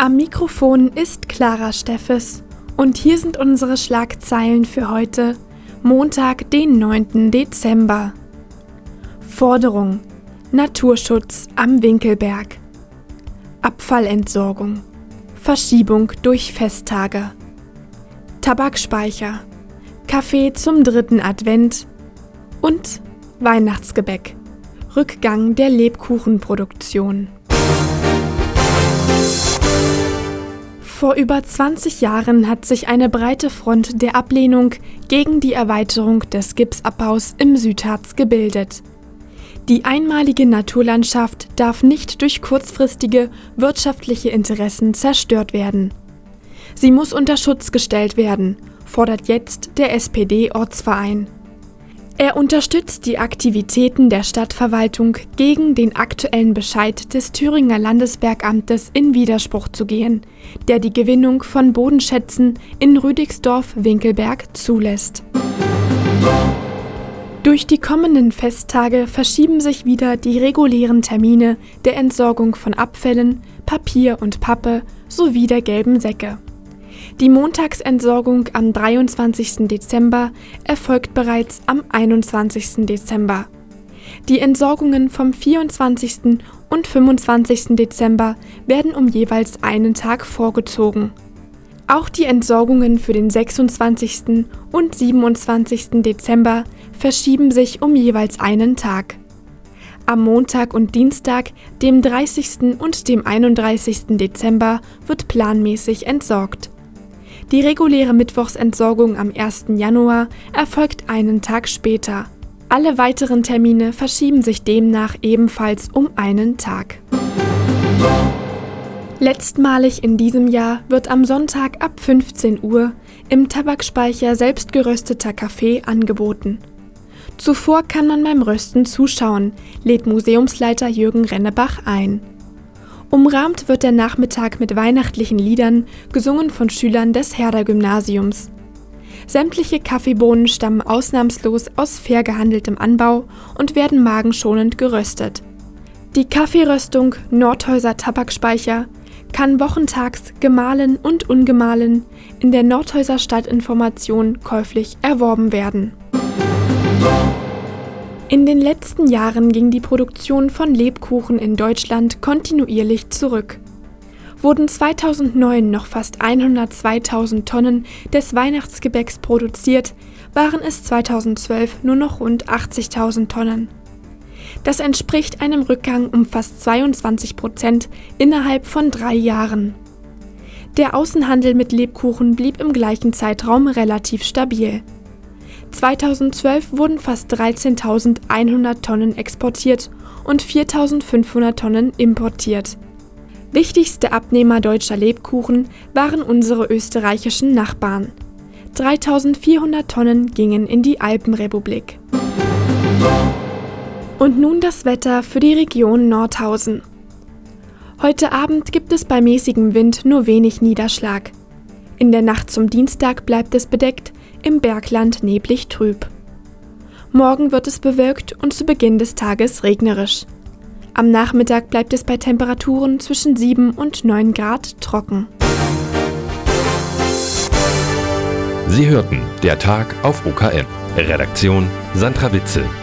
Am Mikrofon ist Clara Steffes und hier sind unsere Schlagzeilen für heute, Montag, den 9. Dezember. Forderung: Naturschutz am Winkelberg. Abfallentsorgung. Verschiebung durch Festtage. Tabakspeicher. Kaffee zum 3. Advent. Und Weihnachtsgebäck. Rückgang der Lebkuchenproduktion. Vor über 20 Jahren hat sich eine breite Front der Ablehnung gegen die Erweiterung des Gipsabbaus im Südharz gebildet. Die einmalige Naturlandschaft darf nicht durch kurzfristige wirtschaftliche Interessen zerstört werden. Sie muss unter Schutz gestellt werden, fordert jetzt der SPD-Ortsverein. Er unterstützt die Aktivitäten der Stadtverwaltung, gegen den aktuellen Bescheid des Thüringer Landesbergamtes in Widerspruch zu gehen, der die Gewinnung von Bodenschätzen in Rüdigsdorf-Winkelberg zulässt. Durch die kommenden Festtage verschieben sich wieder die regulären Termine der Entsorgung von Abfällen, Papier und Pappe sowie der gelben Säcke. Die Montagsentsorgung am 23. Dezember erfolgt bereits am 21. Dezember. Die Entsorgungen vom 24. und 25. Dezember werden um jeweils einen Tag vorgezogen. Auch die Entsorgungen für den 26. und 27. Dezember verschieben sich um jeweils einen Tag. Am Montag und Dienstag, dem 30. und dem 31. Dezember, wird planmäßig entsorgt. Die reguläre Mittwochsentsorgung am 1. Januar erfolgt einen Tag später. Alle weiteren Termine verschieben sich demnach ebenfalls um einen Tag. Letztmalig in diesem Jahr wird am Sonntag ab 15 Uhr im Tabakspeicher selbstgerösteter Kaffee angeboten. Zuvor kann man beim Rösten zuschauen, lädt Museumsleiter Jürgen Rennebach ein. Umrahmt wird der Nachmittag mit weihnachtlichen Liedern, gesungen von Schülern des Herder-Gymnasiums. Sämtliche Kaffeebohnen stammen ausnahmslos aus fair gehandeltem Anbau und werden magenschonend geröstet. Die Kaffeeröstung Nordhäuser Tabakspeicher kann wochentags gemahlen und ungemahlen in der Nordhäuser Stadtinformation käuflich erworben werden. In den letzten Jahren ging die Produktion von Lebkuchen in Deutschland kontinuierlich zurück. Wurden 2009 noch fast 102.000 Tonnen des Weihnachtsgebäcks produziert, waren es 2012 nur noch rund 80.000 Tonnen. Das entspricht einem Rückgang um fast 22% innerhalb von 3 Jahren. Der Außenhandel mit Lebkuchen blieb im gleichen Zeitraum relativ stabil. 2012 wurden fast 13.100 Tonnen exportiert und 4.500 Tonnen importiert. Wichtigste Abnehmer deutscher Lebkuchen waren unsere österreichischen Nachbarn. 3.400 Tonnen gingen in die Alpenrepublik. Und nun das Wetter für die Region Nordhausen. Heute Abend gibt es bei mäßigem Wind nur wenig Niederschlag. In der Nacht zum Dienstag bleibt es bedeckt, im Bergland neblig trüb. Morgen wird es bewölkt und zu Beginn des Tages regnerisch. Am Nachmittag bleibt es bei Temperaturen zwischen 7 und 9 Grad trocken. Sie hörten der Tag auf OKM. Redaktion Sandra Witzel.